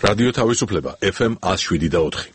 რადიო თავისუფლება FM 107.4.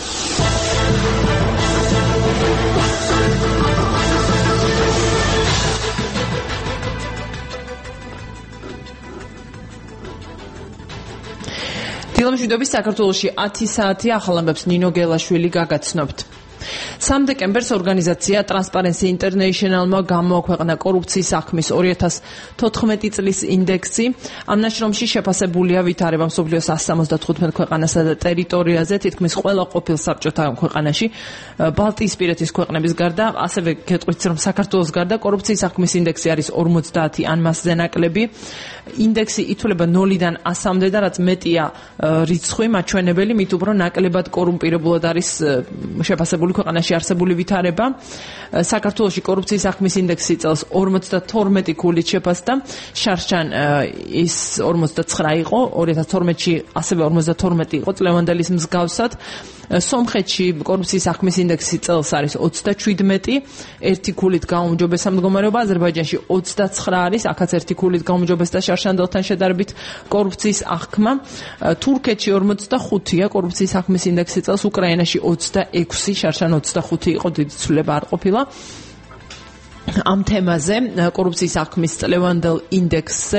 დილამშვიდობის საქართველოში 10 საათი ახალ ამბებს ნინო გელაშვილი გაგაცნობთ. 3 დეკემბერს ორგანიზაცია Transparency International-მა გამოაქვეყნა კორუფციის საქმის 2014 წლის ინდექსი. ამ ნაშრომში შეფასებულია ვითარება მსოფლიოს 175 ქვეყანასა და ტერიტორიაზე, თითქმის ყველა ყოფილ საბჭოთა ქვეყანაში, ბალტიისპირეთის ქვეყნების გარდა, ასევე გეტყვით, რომ საქართველოს გარდა კორუფციის საქმის ინდექსი არის 50 ან მასზე ნაკლები. ინდექსი ითვლება 0-დან 100-მდე და რაც მეტია რიცხვი, მაჩვენებელი, მით უფრო ნაკლებად კორუმპირებულად არის შეფასებული ქვეყანაში არსებული ვითარება. საქართველოში კორუფციის საქმის ინდექსი წელს 52 ქულით შეფასდა, შარშან ის 49 იყო, 2012-ში ასევე 52 იყო წლევანდელის მსგავსად. სომხეთში კორუფციის საქმის ინდექსი წელს არის 37, 1 ქულით გაუმჯობესა მდგომარეობა, აზერბაიჯანში 29 არის, აქაც 1 ქულით გაუმჯობესდა შარშანდელთან შედარებით კორუფციის აღქმა. თურქეთში 45-ია კორუფციის საქმის ინდექსი წელს, უკრაინაში 26, შარშან 25 იყო, დიდი ცვლილება არ ყოფილა. ამ თემაზე კორუფციის საქმის წლევანდელ ინდექსზე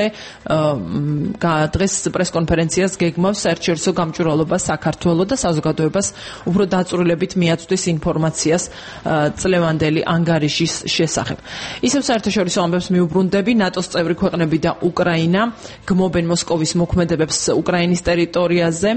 დღეს პრესკონფერენციას გეგმავს საერთაშორისო გამჭვირვალობა საქართველოს და საზოგადოებას უფრო დაწვრილებით მიაწვდის ინფორმაციას წლევანდელი ანგარიშის შესახებ. ისევ საერთაშორისო ამბებს მიუბრუნდები, ნატოს წევრი ქვეყნები და უკრაინა გმობენ მოსკოვის მოქმედებებს უკრაინის ტერიტორიაზე,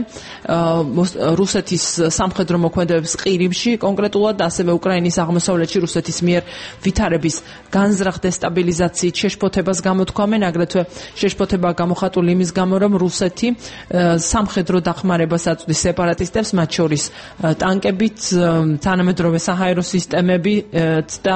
რუსეთის სამხედრო მოქმედებებს ყირიმში, კონკრეტულად ასევე უკრაინის აღმოსავლეთში რუსეთის მიერ ვითარების განზრახ დესტაბილიზაციით შეშფოთებას გამოთქვამენ, აგრეთვე შეშფოთება გამოხატული იმის გამო, რომ რუსეთი სამხედრო დახმარებას აწვდის სეპარატისტებს, მათ შორის ტანკებით, თანამედროვე საჰაერო სისტემებით და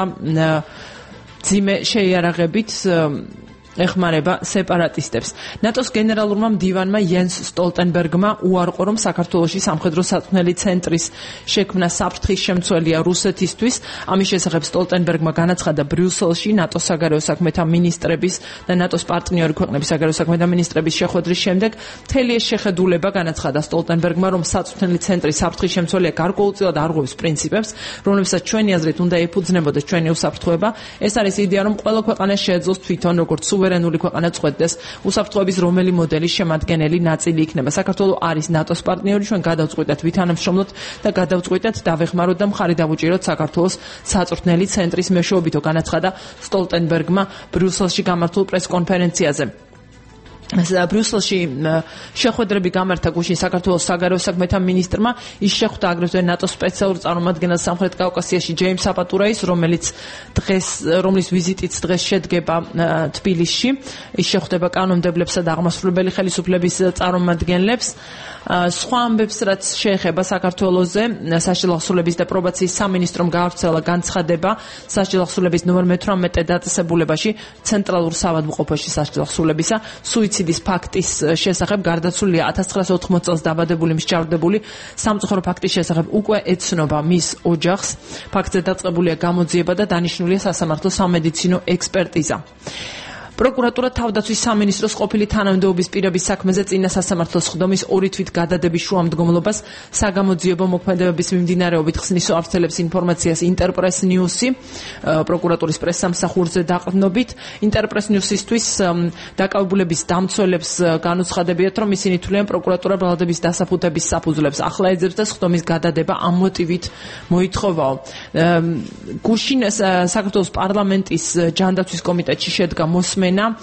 ძიმე შეიარაღებით ეხმარება სეპარატისტებს. ნატოს გენერალურმა მდივანმა იენს სტოლტენბერგმა უარყო, რომ საქართველოში სამხედრო საწვრთნელი ცენტრის შექმნა საფრთხის შემცველია რუსეთისთვის. ამის შესახებ სტოლტენბერგმა განაცხადა ბრიუსელში ნატოს საგარეო საქმეთა მინისტრების და ნატოს პარტნიორი ქვეყნების საგარეო საქმეთა მინისტრების შეხვედრის შემდეგ. მთელი ეს შეხედულება, განაცხადა სტოლტენბერგმა, რომ საწვრთნელი ცენტრის საფრთხის შემცველია გარკვეულწილად არღვევს პრინციპებს, რომლებსაც ჩვენი აზრით უნდა ეფუძნებოდეს ჩვენი უსაფრთხოება. ეს არის იდეა, რომ ყველა ქვეყანა შეეძლოს თვითონ როგორც სუვერენული ქვეყანა წყვეტდეს უსაფრთხოების რომელი მოდელის შემადგენელი ნაწილი იქნება. საქართველო არის ნატოს პარტნიორი, ჩვენ გადავწყვიტეთ ვითანამშრომლოთ და გადავწყვიტეთ დავეხმაროთ და მხარი დავუჭიროთ საქართველოს საწვრთნელი ცენტრის მეშვეობითო, განაცხადა სტოლტენბერგმა ბრიუსელში გამართულ პრესკონფერენციაზე. ბრიუსელში შეხვედრები გამართა გუშინ საქართველოს საგარეო საქმეთა მინისტრმა. ის შეხვდა აგრეთვე ნატოს სპეციალურ წარმომადგენელს სამხრეთ კავკასიაში ჯეიმს აპატურაის, რომლის ვიზიტიც დღეს შედგება თბილისში. ის შეხვდება კანონმდებლებსა და აღმასრულებელი ხელისუფლების წარმომადგენლებს. სხვა ამბებს, რაც შეეხება საქართველოზე, სასჯელო ახსოვლების და პრობაციის სამინისტრომ გაავრცელა განცხადება სასჯელო ახსოვლების ნომერ 18 დაწესებულებაში ცენტრალურ საავადმყოფოში სასჯელო ახსოვლებისა სუიციდის ფაქტის შესახებ. გარდაცვლილია 1980 წელს დაბადებული მსჯავრდებული. სამწუხარო ფაქტის შესახებ უკვე ეცნობა მის ოჯახს. ფაქტზე დაწყებულია გამოძიება და დანიშნულია სასამართლო სამედიცინო ექსპერტიზა. პროკურატურა თავდაცვის სამინისტროს ყოფილი თანამდებობის პირების საქმეზე წინა სასამართლოს სხდომის 2 თვით გადადების შუამდგომლობას საგამოძიებო მოქმედებების მიმდინარეობით ხსნის ავრცელებს ინფორმაციას ინტერპრეს ნიუსი პროკურატურის პრესსამსახურზე დაყრდნობით. ინტერპრეს ნიუსისთვის დაკავებულების დამცველებს განუცხადებიათ, რომ ისინი თვლიან პროკურატურა ბრალდების დასაფუთების საფუძვლებს ახლა ეძებს და სხდომის გადადება ამ მოტივით მოითხოვაო. გუშინ საქართველოს პარლამენტის ჯანდაცვის კომიტეტში შედგა მოსმენა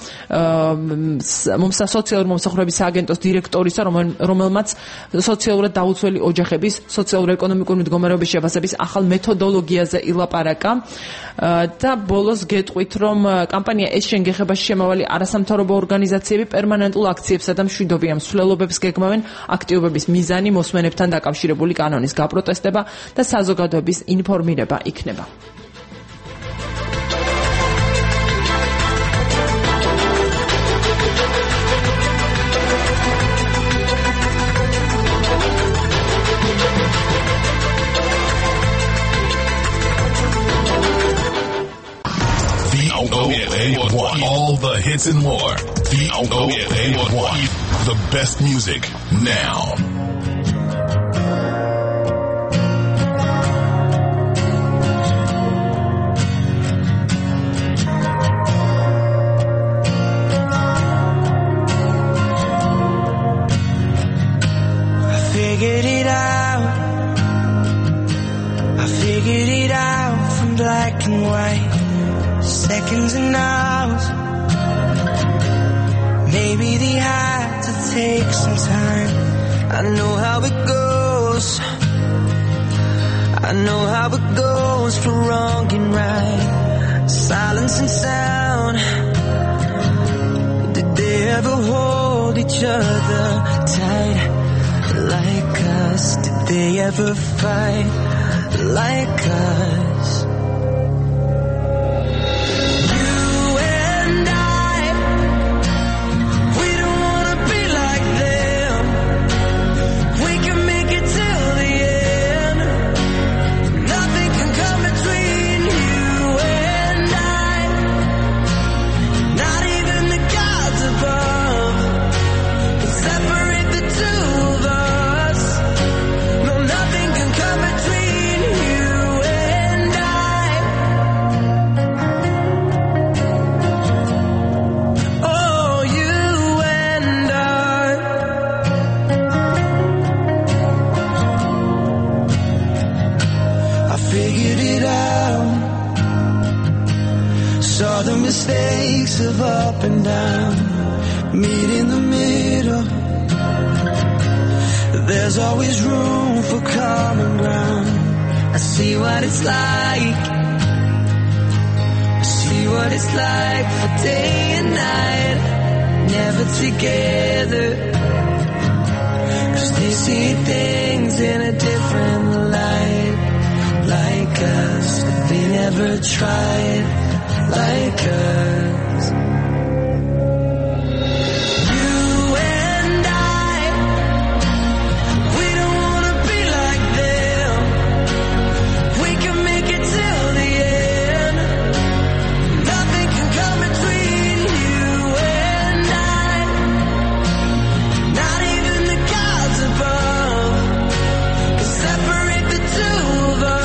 სოციალური მომსახურების სააგენტოს დირექტორისა, რომელმაც სოციალურად დაუცველი ოჯახების სოციალურ-ეკონომიკური მდგომარეობის შეფასების ახალ მეთოდოლოგიაზე ილაპარაკა და ბოლოს გეტყვით, რომ კამპანია ეს შენგეხებაში შემავალი არასამთავრობო ორგანიზაციები პერმანენტულ აქციებსა და მშვიდობიან მსვლელობებს გეგმავენ. აქტივობების მიზანი მოსმენებთან დაკავშირებული კანონის გაპროტესტება და საზოგადოების ინფორმირება იქნება. VOA1. All the hits and more. VOA1. The best music now. Figured it out from black and white, seconds and hours. Maybe they had to take some time. I know how it goes. I know how it goes for wrong and right. Silence and sound. Did they ever hold each other tight like us? Did they ever fight like us? You and I, we don't wanna be like them. We can make it till the end. Nothing can come between you and I. Not even the gods above can separate the two of us. No, nothing can come between you and I. Oh, you and I. I figured it out. Saw the mistakes of up and down. Meet in the middle. There's always room for common ground. I see what it's like. I see what it's like for day and night. Never together. 'Cause they see things in a different light. Like us, but they never tried like us. You and I, we don't wanna be like them. We can make it till the end. Nothing can come between you and I. Not even the gods above can separate the two of us.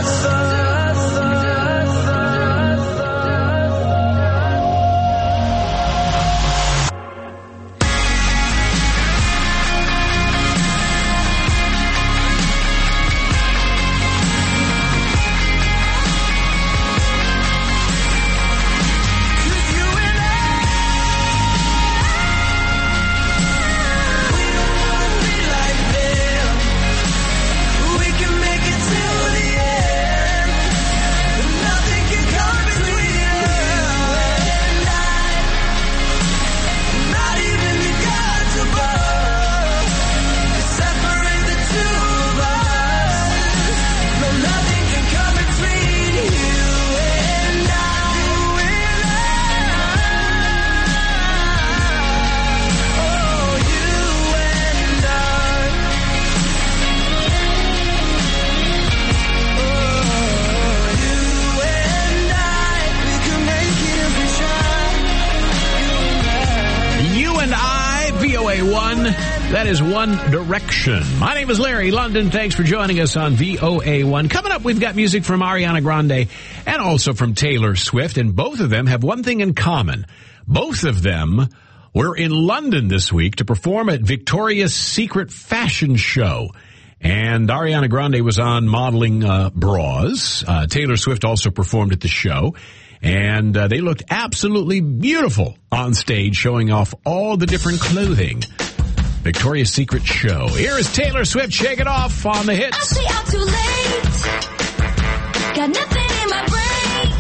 That is One Direction. My name is Larry London. Thanks for joining us on VOA1. Coming up, we've got music from Ariana Grande and also from Taylor Swift, and both of them have one thing in common. Both of them were in London this week to perform at Victoria's Secret fashion show. And Ariana Grande was on modeling bras. Taylor Swift also performed at the show. And they looked absolutely beautiful on stage, showing off all the different clothing. Victoria's Secret show. Here is Taylor Swift. Shake it off on the hits. I stay out too late. Got nothing in my brain.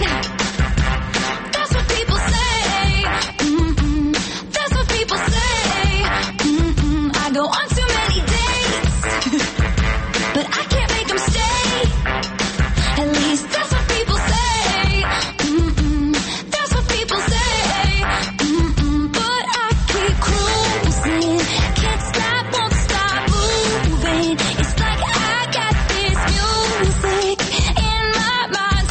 That's what people say. That's what people say. I go on too many dates, but I can't make them stay. At least that's what people say. That's what people say. But I keep cruising. Can't stop, won't stop moving. It's like I got this music in my mind.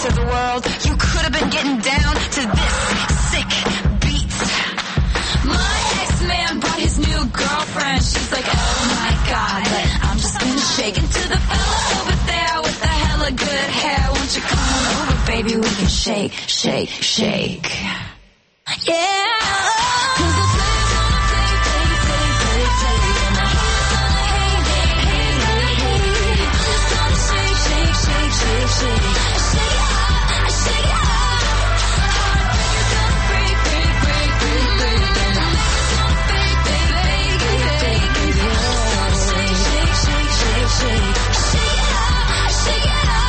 to the world. You could have been getting down to this sick beat. My ex-man brought his new girlfriend. She's like, oh my God, but I'm just gonna shake it to the fella over there with the hella good hair. Won't you come on over, baby? We can shake, shake, shake. Yeah. 'Cause the players wanna play, play, play, play, play. And the haters wanna hate, hate, hate, hate, hate. I'm just gonna shake, shake, shake, shake, shake. I shake it up, I shake it up. Heartbreakers gonna break, break, break, break, break. And the haters gonna fake, fake, fake, fake, fake. And I just wanna shake, shake, shake, shake, shake. I shake it up, I shake it up.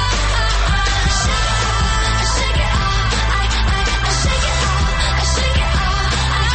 I shake it up, I shake it up. I shake it up, I shake it up.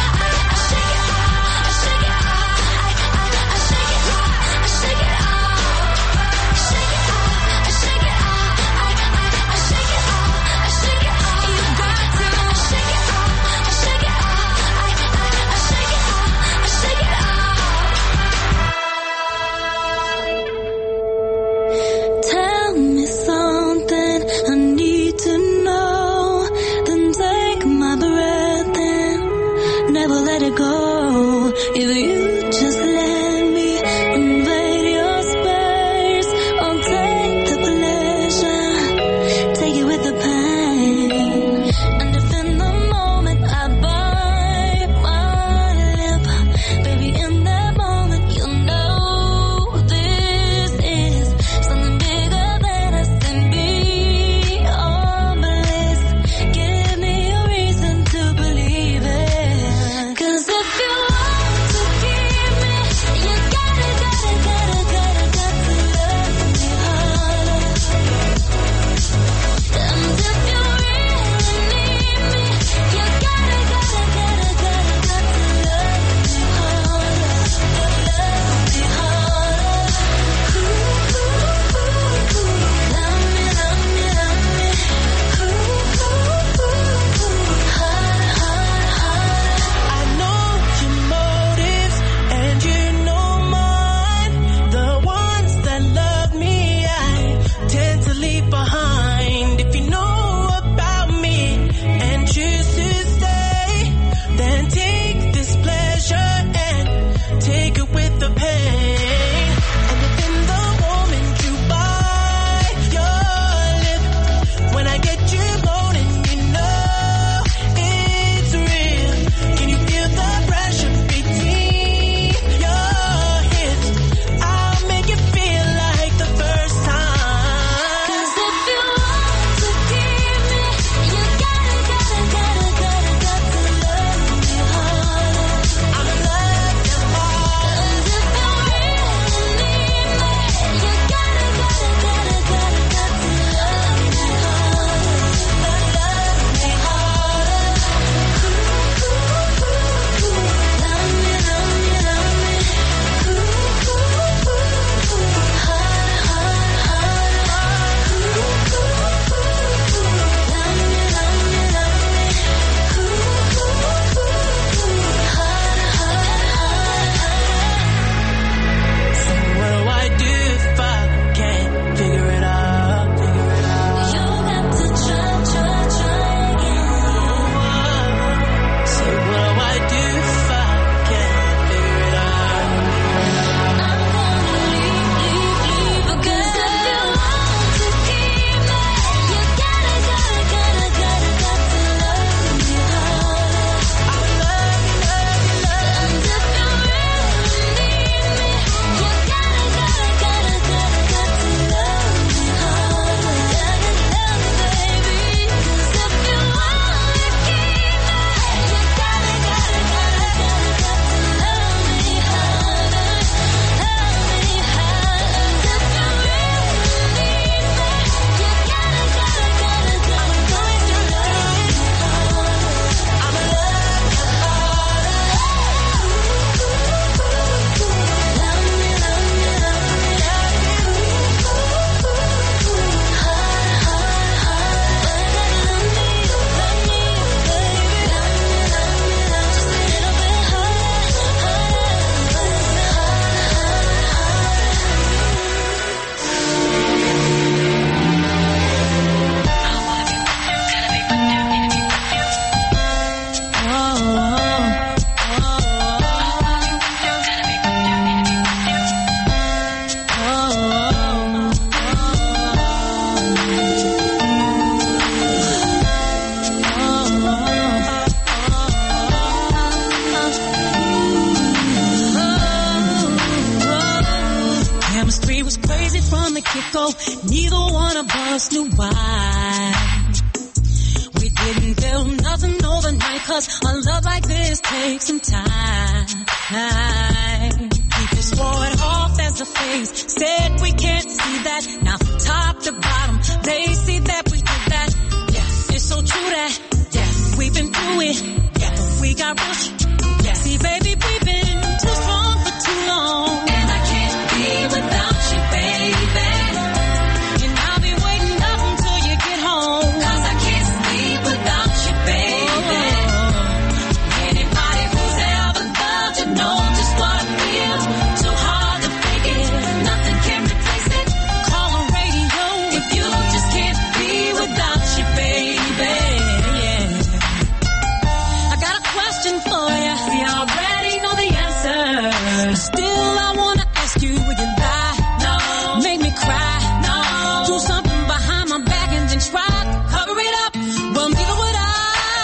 go. Neither one of us knew why. We didn't feel nothing overnight, 'cause a love like this takes some time. People swore it off as a phase, said we can't see that. Now from top to bottom, they see that we did that. Yeah, it's so true that, yeah, we've been through it. Yeah, but we got rushed. Yeah, see baby, we've been too strong for too long. And I can't be without you, baby. And I'll be waiting up until you get home. 'Cause I can't sleep without you, baby. Anybody who's ever loved you knows just what I feel. Too hard to fake it, nothing can replace it. Call the radio if you just can't be without you, baby. I got a question for you. We already know the answer. Still, I wanna ask you, will you lie? No. Make me cry? No. Do something behind my back and then try to cover it up? Well, neither would I,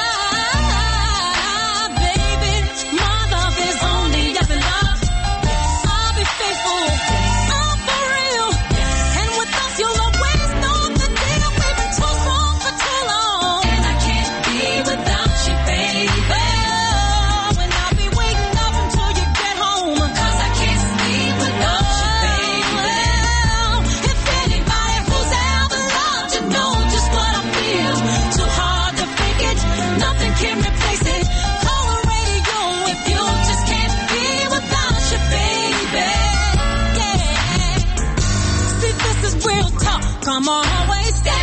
baby. My love is only up in love. I'll be faithful. I'm for real. And with us, you'll always know the deal. We've been too strong for too long. And I can't be without you, baby. And I'll be waiting up until you get home. 'Cause I can't sleep without you, baby. If anybody who's ever loved you knows just what I feel. Too hard to fake it, nothing can replace it. Call the radio If you just can't be without you, baby. yeah. See, this is real talk. Come on, always stay.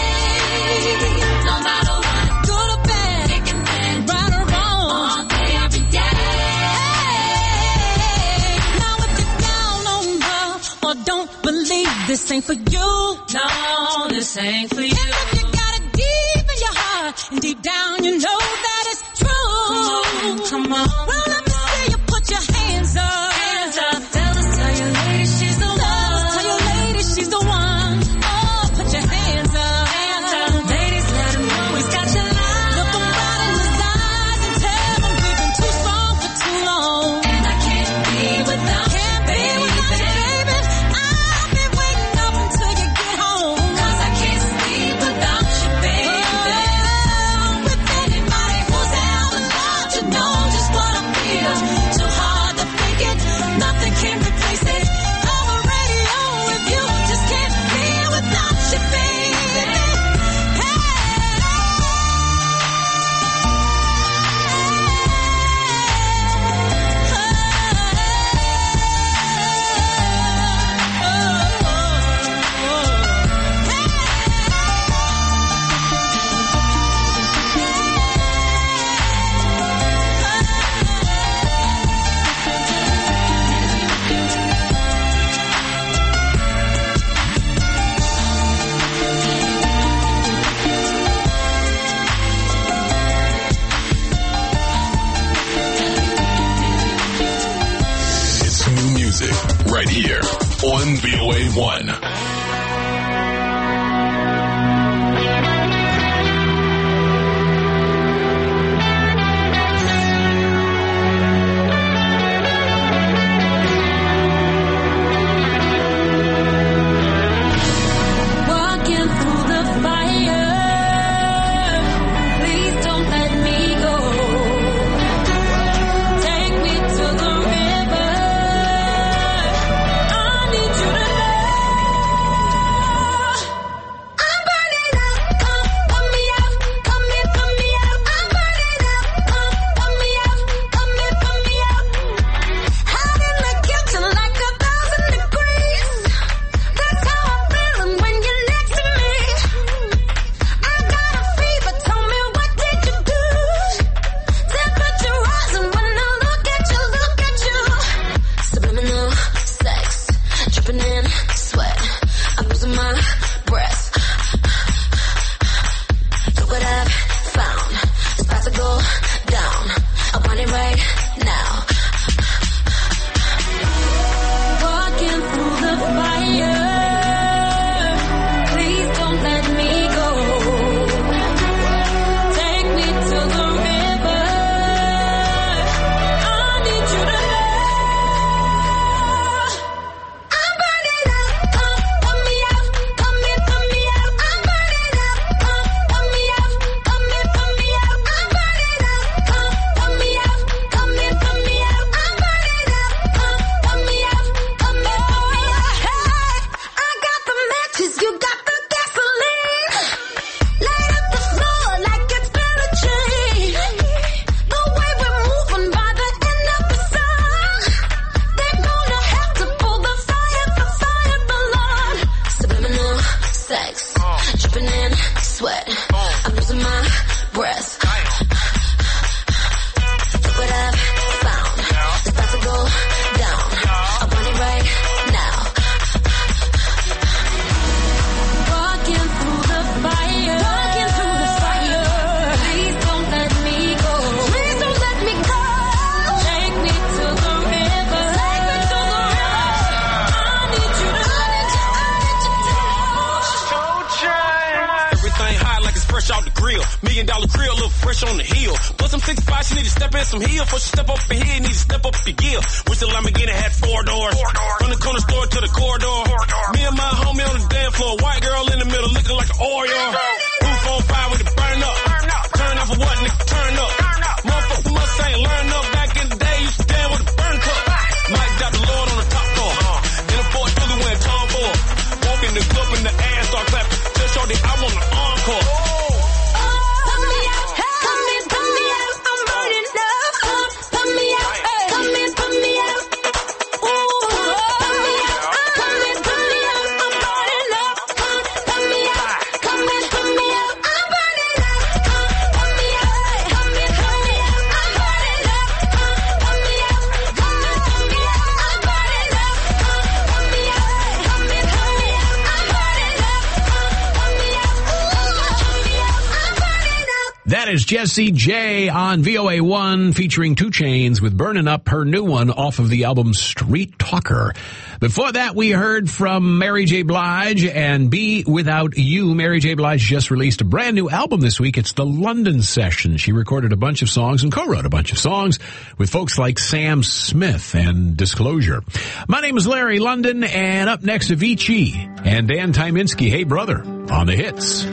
No matter what, Good or bad, thick and thin, right or wrong. all day, every day. Now if you're down on love or don't believe this ain't for you. No, this ain't for you. And if you got it deep in your heart and deep down you know that it's true. Come on, Well, let me see you put your hands up. hands up, tell your lady she's the one. Tell your lady she's the one. Oh, put your hands up. Hands up, ladies, let him know he's got your line. Look them right in his eyes and tell him we've been too strong for too long. And I can't be without you, Can't be without you, baby. baby. I'll be waiting up until you get home. 'Cause I can't sleep without you, baby. With anybody who's ever loved you knows just what I feel. Too hard to fake it, nothing can replace it. Call the radio if you just can't be without you, baby. It's new music right here on VOA1. Walking through the fire, please don't let me go. Take me to the river, I need you to know. fresh out the grill. $1 million grill, look fresh on the hill. Plus some 6'5", she need to step in some heel. Before she step up in here, you need to step up your gear. Wish the Lamborghini had 4 doors. From the corner store to the corridor. Me and my homie on the dance floor. White girl in the middle looking like an Oreo. Roof on fire with it burn up. Turn up for what, nigga, turn up. Motherfucker Mustang learn up. Back in the day, used to stand with a burn cup. Mike got the Lord on the top floor. In a Ford Philly when Tom Ford. Walk in the club and the ass start clapping. Tell Shorty I want an encore. Pump me out, come in, pump me out. I'm burning up. Pump me out, come in, pump me out. Ooh, pump me out, come in, pump me out. I'm burning up. Pump me out, come in, pump me out. I'm burning up. Pump me out, come in, pump me out. I'm burning up. Pump me out, come in, pump me out. I'm burning up. Pump me out, come in, pump me out. I'm burning up. Pump me out, I'm burning up. That is Jessie J on VOA1 featuring 2 Chainz with Burnin' Up, her new one off of the album Street Talker. Before that, we heard from Mary J. Blige and Be Without You. Mary J. Blige just released a brand new album this week. It's the London Session. She recorded a bunch of songs and co-wrote a bunch of songs with folks like Sam Smith and Disclosure. My name is Larry London, and up next, Avicii and Dan Tyminski. Hey, brother, on the hits.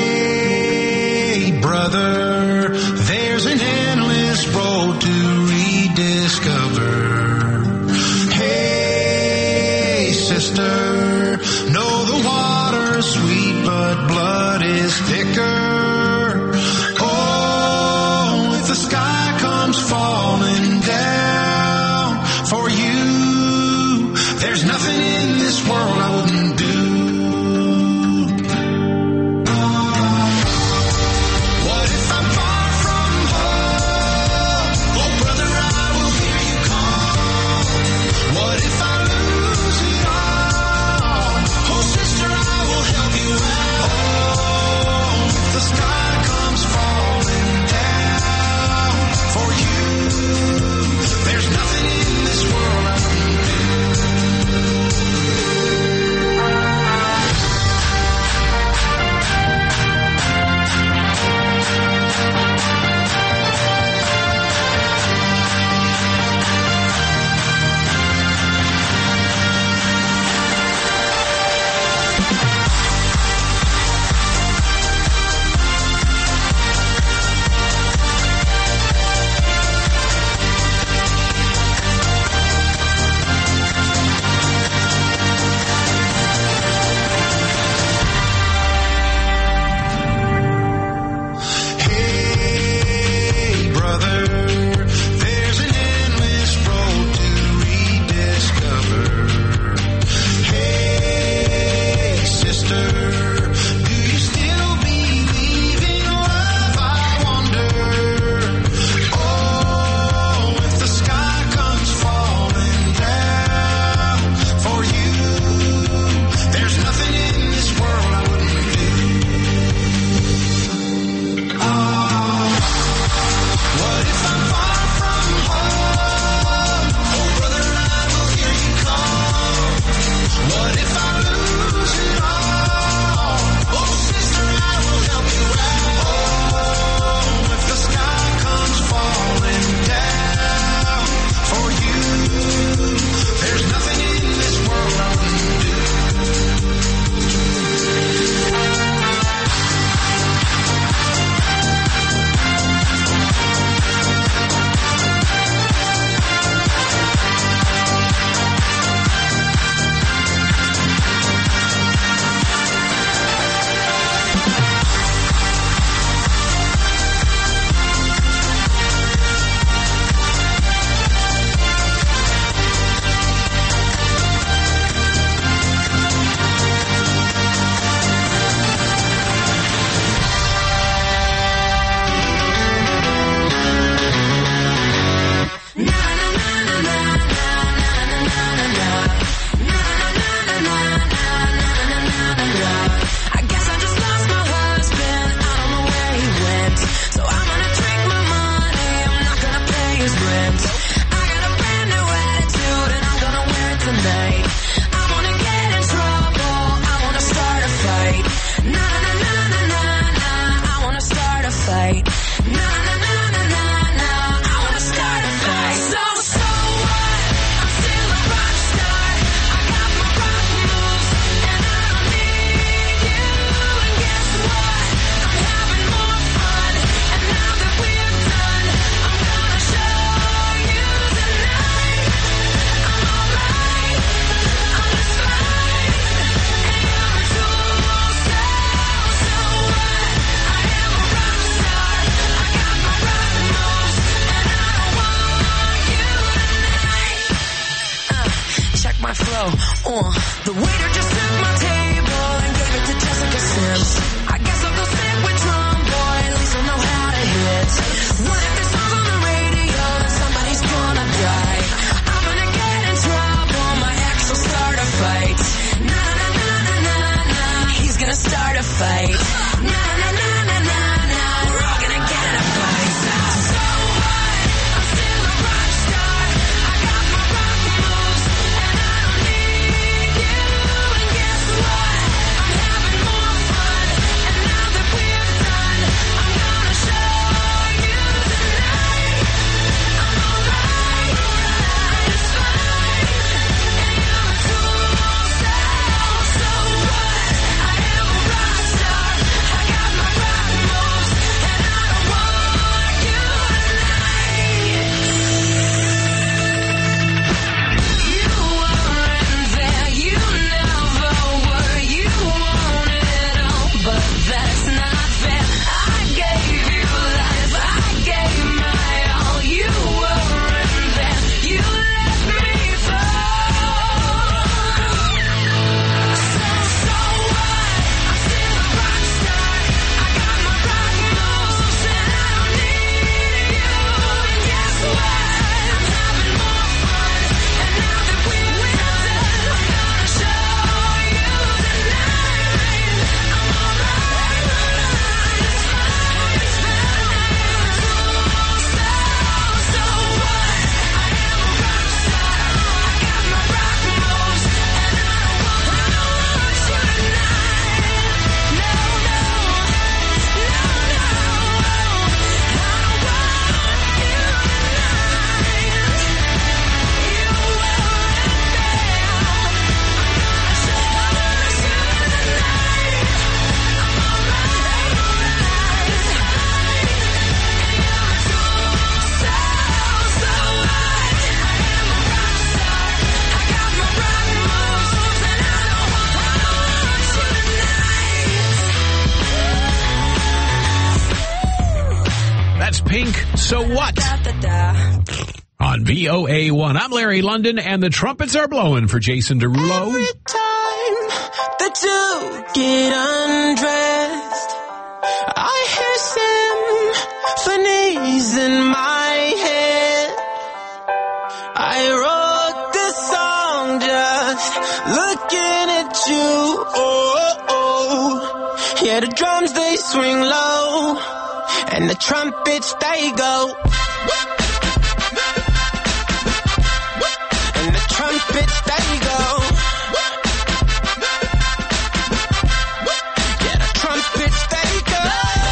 Hey, brother, there's an endless road to rediscover. Hey, sister, know the water's sweet, but blood is thicker. Oh, if the sky comes falling down for you, there's nothing in this world I wouldn't do. What if I Pink, So What? On VOA1, I'm Larry London, and the trumpets are blowing for Jason Derulo. Every time that you get undressed, I hear symphonies in my head. I wrote this song just looking at you. Oh. Yeah, the drums, they swing low, and the trumpets, they go. And the trumpets, they go. Yeah, the trumpets, they go.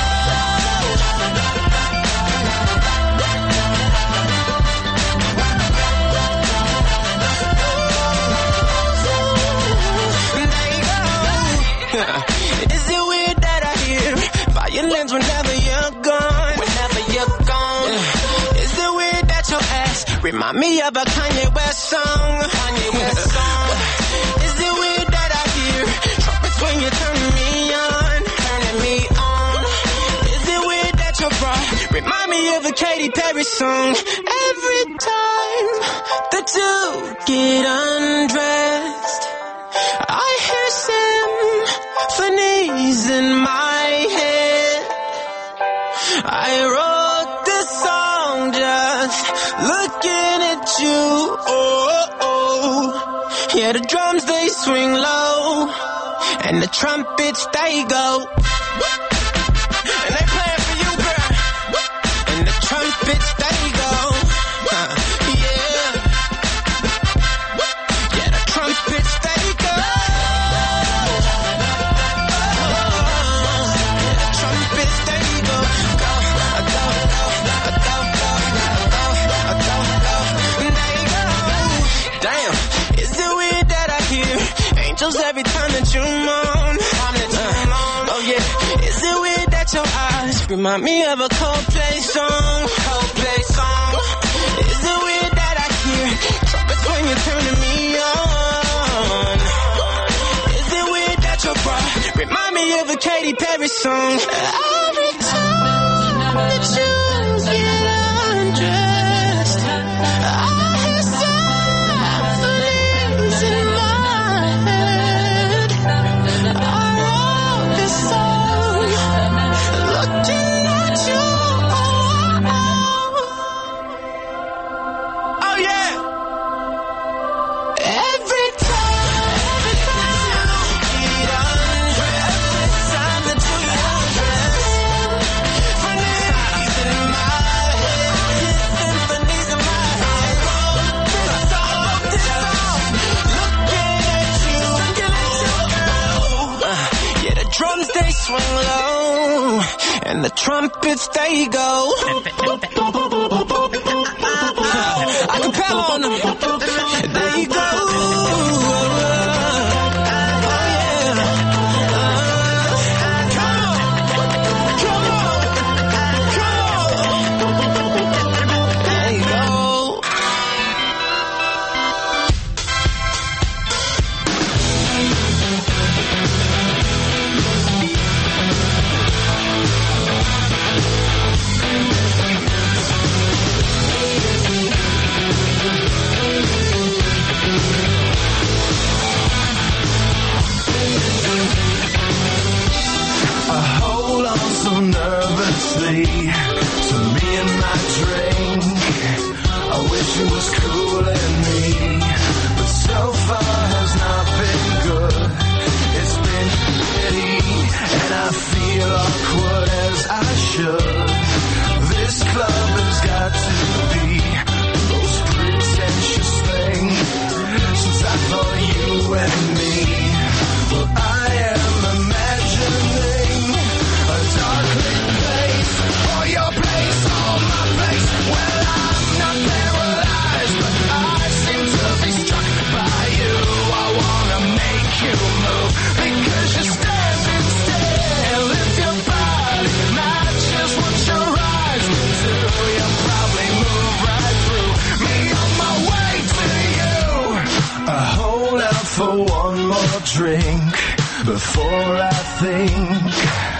Is it weird that I hear violins whenever you're gone? Whenever you're gone. Is it weird that your ass remind me of a Kanye West song? Kanye West song. Is it weird that I hear trumpets when you're turning me on? Turning me on. Is it weird that your bra remind me of a Katy Perry song? Every time that you get undressed, I hear symphonies in my head. I wrote this song just looking at you. Oh. Yeah, the drums, they swing low, and the trumpets, they go. And they playing for you, girl. And the trumpets, they go. Yeah. Yeah, the trumpets, they go. Every time that you moan, oh yeah. Is it weird that your eyes remind me of a Coldplay song? Coldplay song. Is it weird that I hear trumpets when you're turning me on? Is it weird that your bra remind me of a Katy Perry song? Every time that you get undressed, I hear symphonies in my swing low, and the trumpets, they go. Acapella on them. There you go. Nervously to me and my drink. I wish it was cooling me, but so far has not been good. It's been pity, and I feel awkward as I should. This club has got to be the most pretentious thing since I thought you and me. Well, I am imagining a darkly place for your place on my face. Well, I'm not paralyzed, but I seem to be struck by you. I wanna make you move because you're standing still. If your body matches what your eyes can do, you'll probably move right through me on my way to you. I hold out for one more drink before I think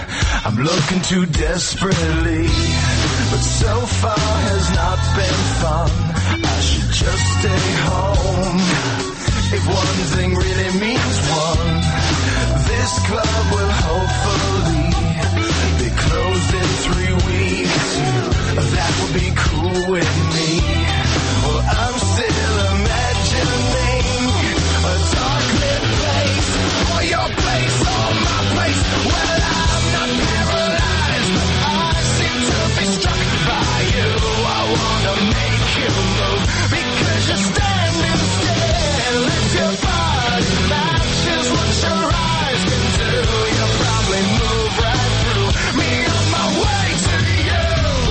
I'm looking too desperately, but so far has not been fun. I should just stay home. If one thing really means one, this club will hopefully be closed in 3 weeks. That would be cool with me. Well, I'm still imagining a dark-lit place, or your place, or my place. Well, I'm not paralyzed, but I seem to be struck by you. I wanna make you move, because you're standing still. If your body matches what your eyes can do, you'll probably move right through me on my way to you.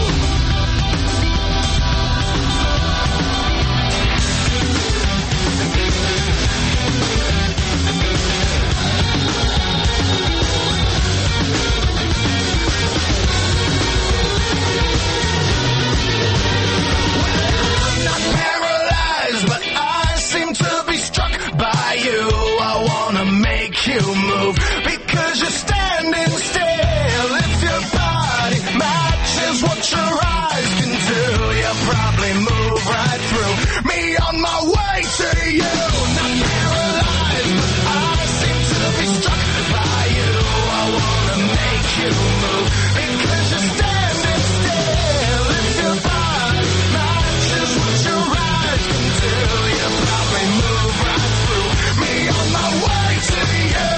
I'm not paralyzed, but I seem to be struck by you. I wanna make you move, because you're standing still. If your body matches what your eyes can do, you'll probably move right through me on my way to you. Not paralyzed, but I seem to be struck by you. I wanna make you move, because you're standing still. If your body matches what your eyes can do, you'll probably move right through me on my way to you.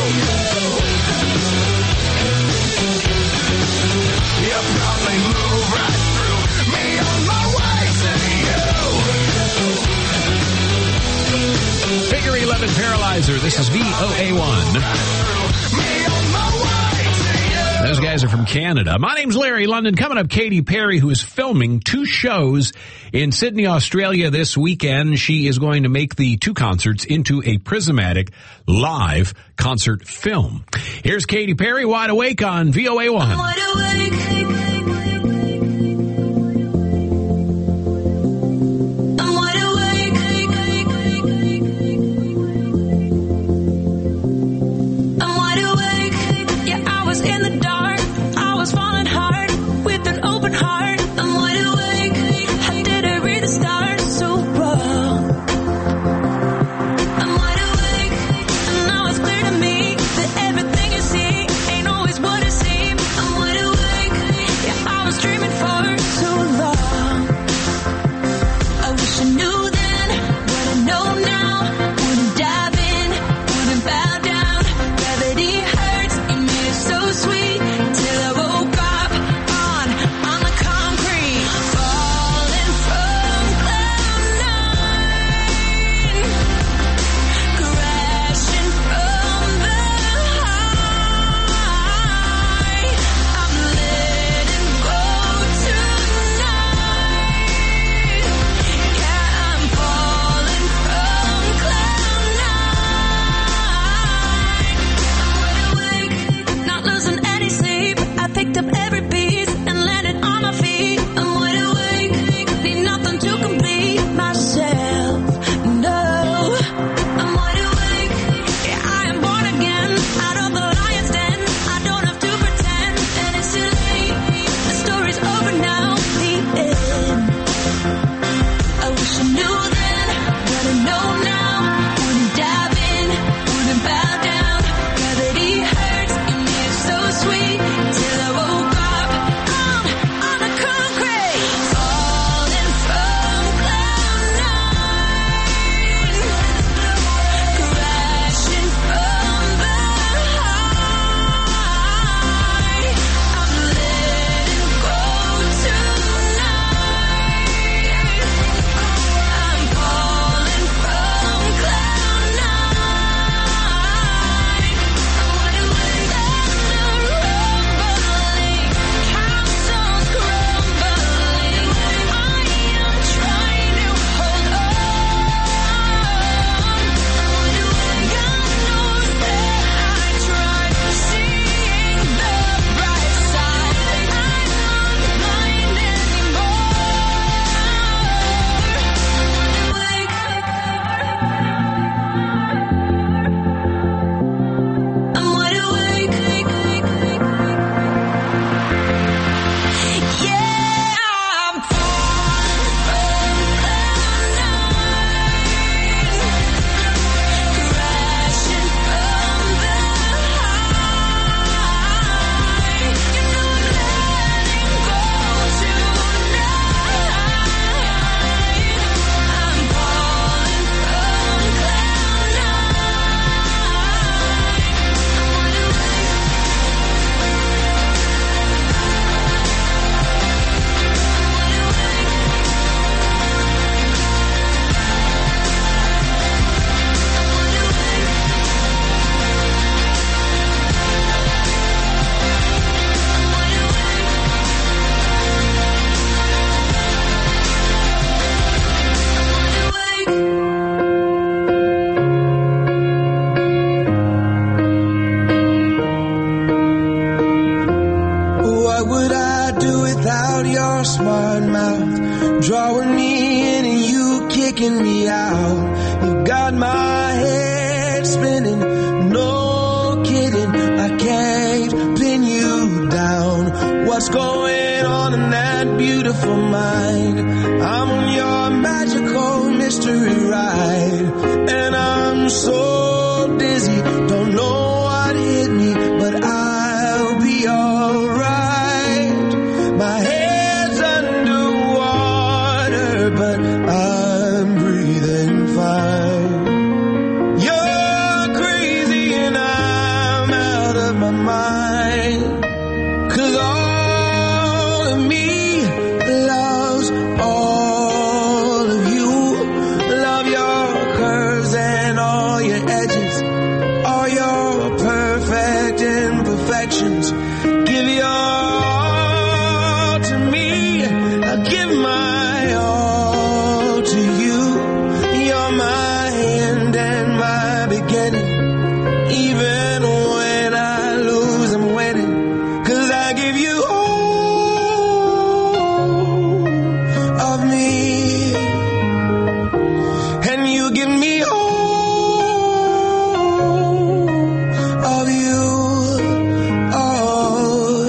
You'll probably move right through me on my way to you. Figure 11 Paralyzer. This is VOA1. Those guys are from Canada. My name's Larry London. Coming up, Katy Perry, who is filming 2 shows in Sydney, Australia this weekend. She is going to make the 2 concerts into a prismatic live concert film. Here's Katy Perry, Wide Awake on VOA1. Wide awake. I'm wide awake. I'm wide awake. Yeah, I was in the dark. I was falling hard with an open heart. I'm wide awake. I didn't read the stars so wrong. I'm wide awake, and now it's clear to me that everything you see ain't always what it seems. I'm wide awake. What would I do without your smart mouth? Drawing me in and you kicking me out. You got my head spinning, no kidding. I can't pin you down. What's going on in that beautiful mind? I'm on your magical mystery ride, and I'm so dizzy, don't know what hit me, but I'll be alright. My head's underwater, but I'm breathing fine. You're crazy and I'm out of my mind, 'cause all of me loves all of you. Love your curves and all your edges, all your perfect imperfections. Give your all to me, I give my all to you. You're my end and my beginning. Even when I lose, I'm winning, 'cause I give you all of me, and you give me all of you. Oh,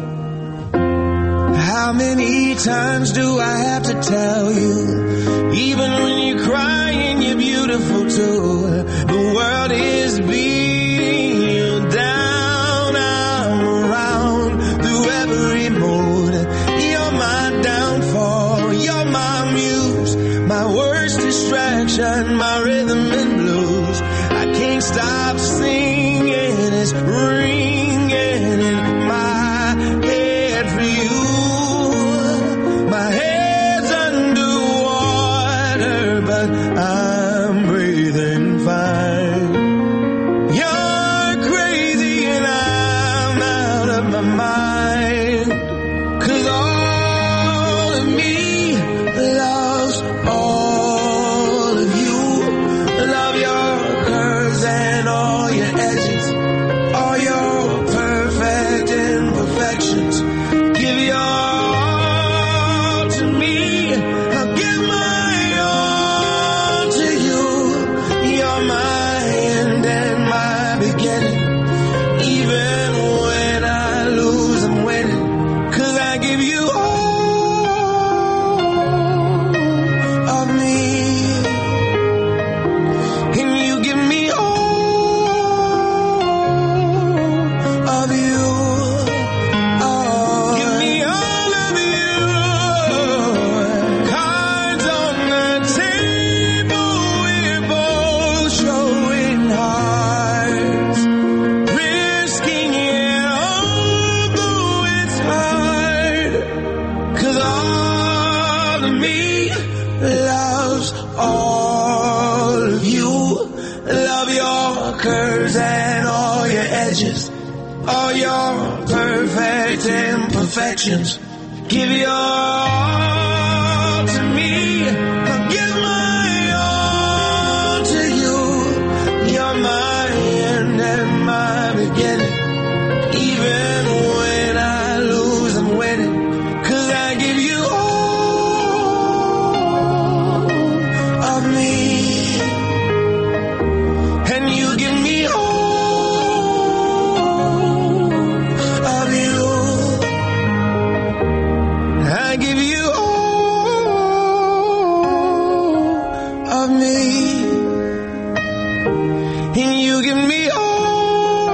how many times do I have to tell you? Even when you're crying, you're beautiful too. The world is beating you down. I'm around through every mood. You're my downfall, you're my muse, my worst distraction, my rhythm and blues. I can't stop singing, it's ringing in my head for you. My head's underwater, but I'm breathing fine. You're crazy and I'm out of my mind, 'cause all of me loves all of you. Love your curves and all your edges, all your perfect imperfections. Give your all to me, I'll give my all to you. You're my end and my beginning. Even when I lose, I'm winning, 'cause I give you all of me, and you give me all of you. Oh, give me all of you. Cards on the table, we're both showing hearts, risking it although it's hard, 'cause all of me loves all of you. Love your curves and all your edges, all your perfect imperfections. Give your all to me, I'll give my all to you. You're my end and my beginning. Even when I lose, I'm winning, 'cause I give you all of me, and you give me all of you. I give you all of me, and you give me all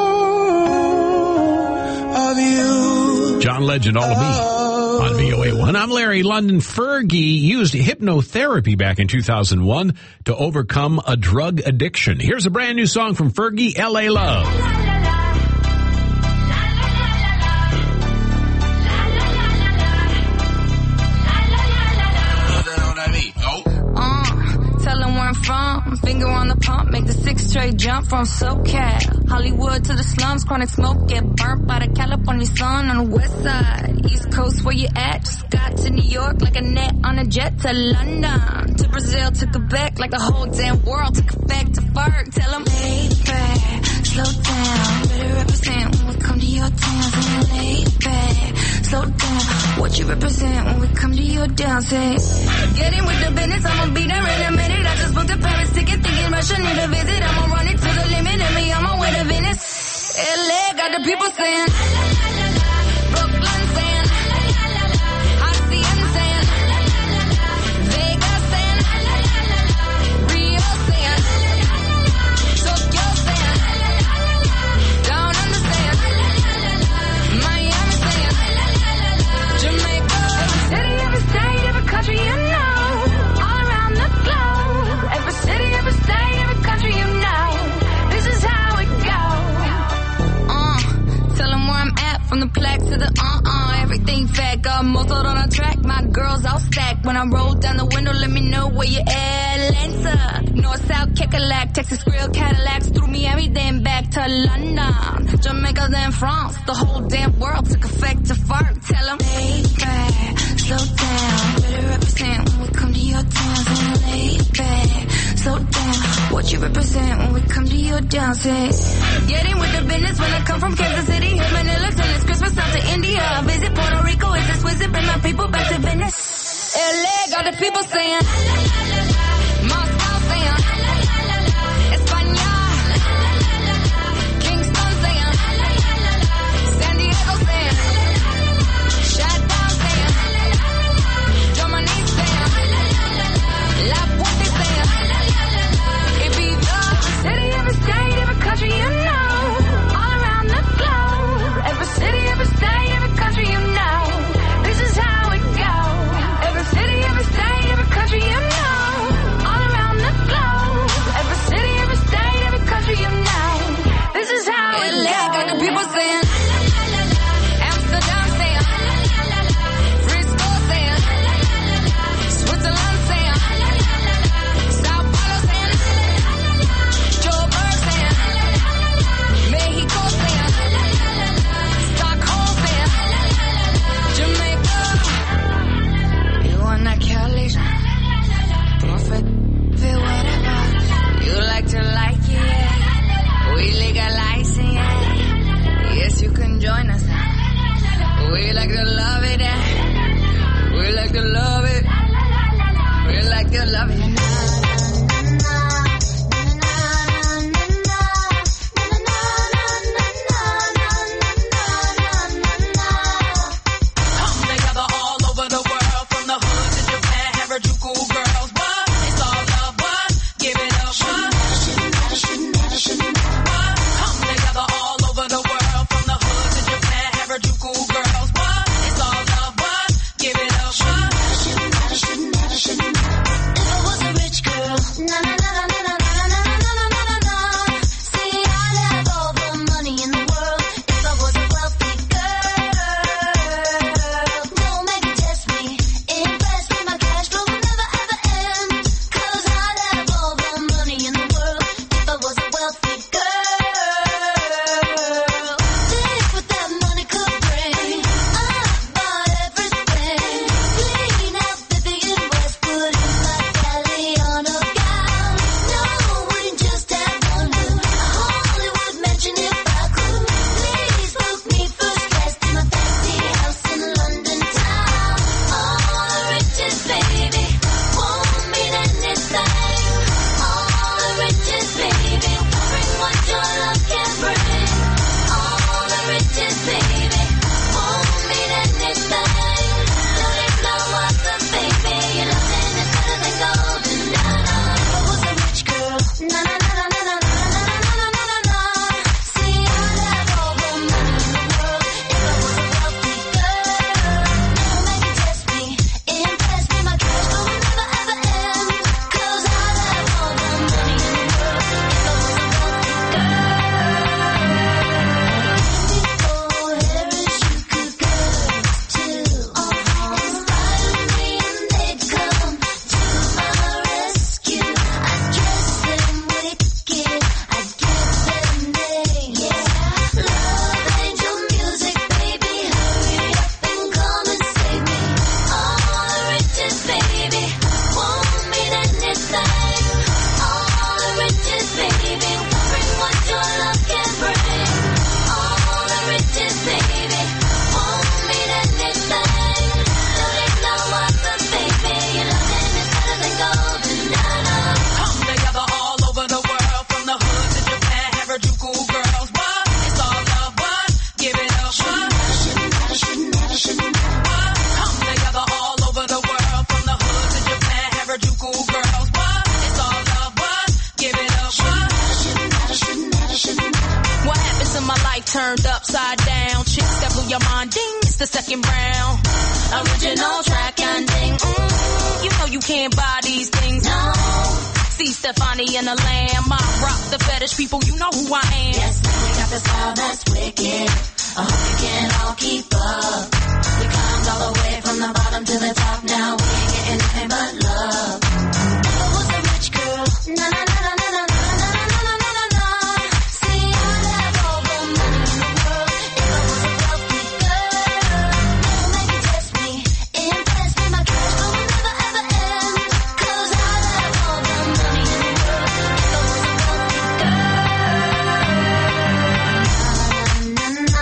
of you. John Legend, All of Me on VOA1. I'm Larry London. Fergie used hypnotherapy back in 2001 to overcome a drug addiction. Here's a brand new song from Fergie, LA Love. Tell them where I'm from. Finger on the pump, make the 6 straight jump from SoCal. Hollywood to the slums, chronic smoke, get burnt by the California sun on the west side. East Coast, where you at? Just got to New York like a net on a jet to London. To Brazil, to Quebec, like the whole damn world took effect to Ferg. Tell them, lay back, slow down. Better represent when we come to your town. Saying lay back, slow down. What you represent when we come to your down? Say, get in with the business, I'ma be there in a minute. I just booked a Paris ticket, thinking Russia need a visit. I'ma run it to the limit, and me on my way to Venice. LA got the people saying, Brooklyn saying, Hacienda saying, Vegas saying, Rio saying, Tokyo saying, Down Under saying, Miami saying, Jamaica. Every city, every state, every country you know, all around the globe. Every city, every state, every country you know, this is how it goes. Tell them where I'm at, from the plaque to the everything fat, got muzzled on a track, my girls all stacked. When I roll down the window, let me know where you at. Atlanta, North, South, Kekalak, Texas Grill, Cadillacs, through Miami, then back to London, Jamaica, then France, the whole damn world took effect to fart. Tell them, lay back, slow down, better represent when we come to your town. Saying lay back, slow down, what you represent when we come to your down. Say, get in with the business when I come from Kansas City, hit Manila, till it's Christmas, out to India, I visit Puerto Rico, it's exquisite, bring my people back to Venice. LA got the people saying, Moscow saying, España, Kingston saying, San Diego saying, Shutdown saying, Germany saying, La Puente saying, Ibiza. City, every state, every country you know, all around the globe. Every city, every state, every country you know, this is how it goes. Every city, every state, every country you know, all around the globe. Every city, every state, every country you know, this is how it goes. Got the people saying, Amsterdam saying, Frisco saying, Switzerland saying, Sao Paulo saying, Joburg saying, Mexico saying, Stockholm saying, Jamaica. You want that California? Prophet, whatever. You like to like it, yeah. We legalize it, yeah. Yes, you can join us. We like to love it, yeah. We like to love it. We like to love it. Come together all over the world, from the hood to Japan, Harajuku girls. What? It's all love. What? Give it up. What? Come together all over the world, from the hood to Japan, Harajuku girls. What? It's all love. What? Give it up. What? If I was a rich girl, life turned upside down. Chicks that blew your mind, ding, it's the second round. Original track and ding, you know you can't buy these things, no. See Stefani and the Lamb, I rock the fetish people, you know who I am. Yes, we got the style that's wicked. I hope you can all keep up. We climbed all the way from the bottom to the top. Now we ain't getting nothing but love. Never was a rich girl. Na na na na na na na na na na na na. See, I'd have all the money in the world if I was a wealthy girl. Never make you test me, impress me. My cash flow will never ever end. 'Cause I'd have all the money in the world if I was a wealthy girl. Na na na.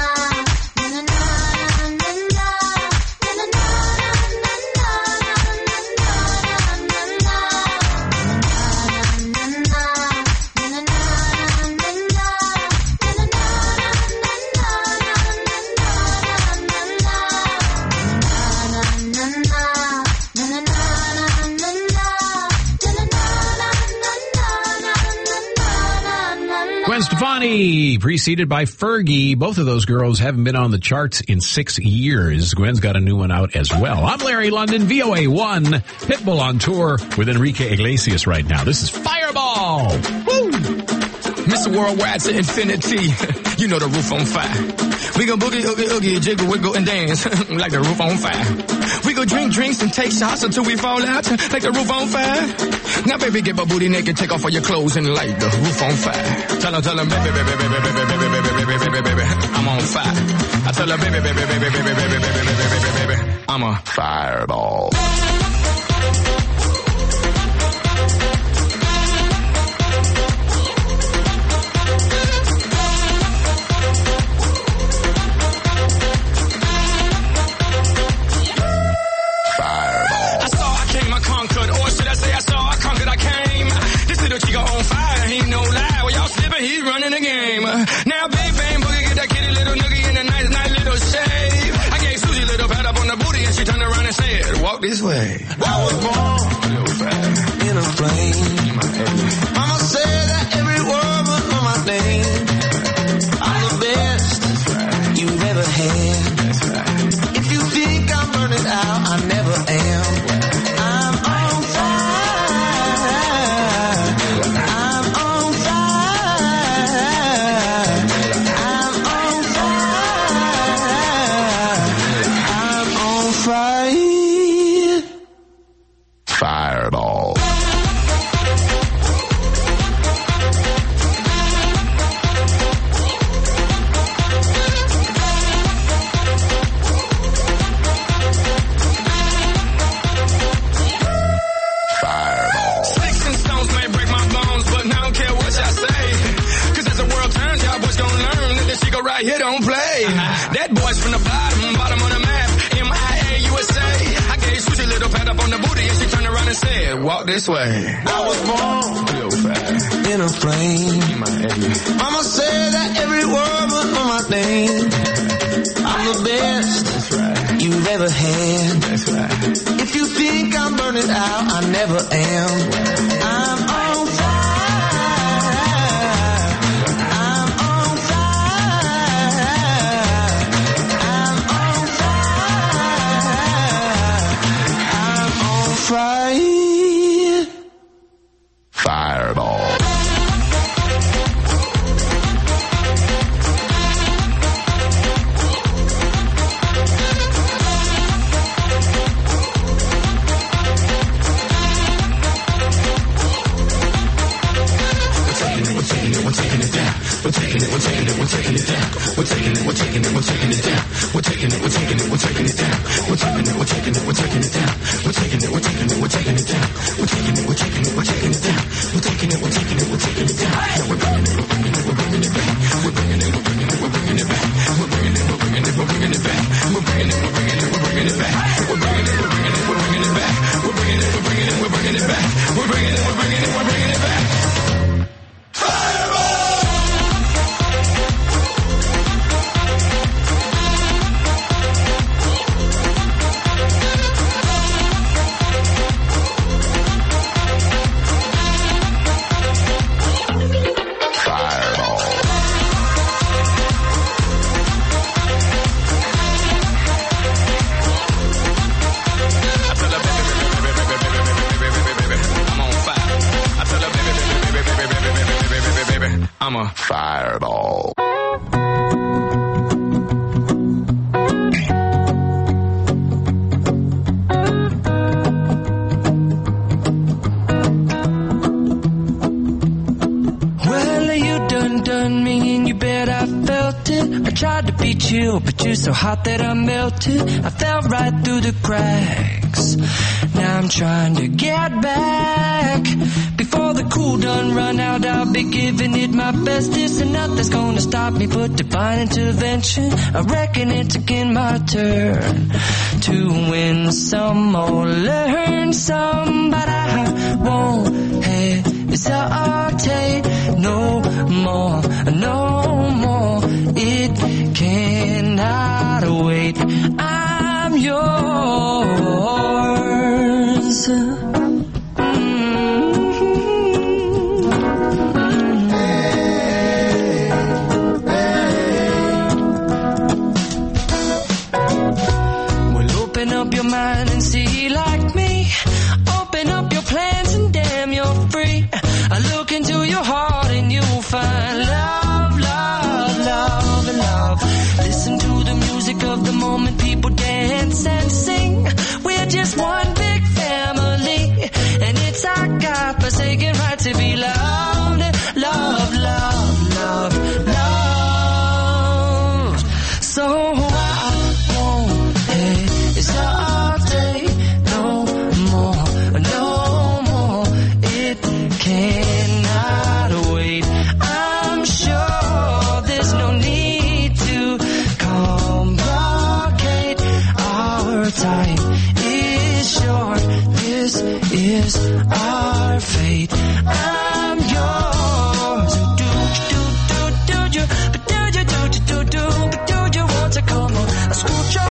Gwen Stefani, preceded by Fergie. Both of those girls haven't been on the charts in 6 years. Gwen's got a new one out as well. I'm Larry London, VOA1. Pitbull on tour with Enrique Iglesias right now. This is Fireball. Woo! Mr. Worldwide to infinity. You know the roof on fire. We go boogie, oogie, oogie, jiggle, wiggle, and dance like the roof on fire. We go drink drinks and take shots until we fall out like the roof on fire. Now, baby, get my booty naked, take off all your clothes and light the roof on fire. Tell her, baby, baby, baby, baby, baby, baby, baby, baby, baby, I'm on fire. I tell her, baby, baby, baby, baby, baby, baby, baby, baby, baby, I'm a fireball. Chico on fire, ain't no lie. Well, y'all slipping, he's running the game. Now, big bang boogie, get that kitty little noogie in a nice, nice little shave. I gave Susie a little pat up on the booty, and she turned around and said, "Walk this way." I was born in a flame. Mama said that every word was on my name. I'm the best you've ever had. If you think I'm burning out, I never am. I'm on fire. Fireball. Sticks and stones may break my bones, but I don't care what y'all say. 'Cause as the world turns, y'all boys gon' learn that this Chico right here don't play. That boy's from the bottom of the map, MIA USA. I gave Susie a little pat up on the booty, and she turned around and said, "Walk this way." I was born in a flame. Mama said that every word was on my name. I'm the best you've ever had. If you think I'm burning out, I never am. I'm on fire. I'm on fire. I'm on fire. I'm on fire. Fireball. a Fireball. Well, you done me and you bet I felt it. I tried to beat you, but you're so hot that I melted. I fell right through the cracks. Now I'm trying to get back. Before the cool done run out, I'll be giving it my best. This and nothing's gonna stop me but divine intervention. I reckon it's again my turn to win some or learn some, but I won't hesitate no more, no more. It cannot wait. I'm yours. Well, open up your mind and see like me. Open up your plans and damn, you're free. I look into your heart and you'll find love, love, love, love. Listen to the music of the moment, people dance and sing. We're just one big family, and it's our God-forsaken right to be loved, love, love, love, love. So I won't hesitate no more, no more. It cannot wait. I'm sure there's no need to complicate. Our time is short. This is our fate. I'm yours. Do you want to come on? Scooch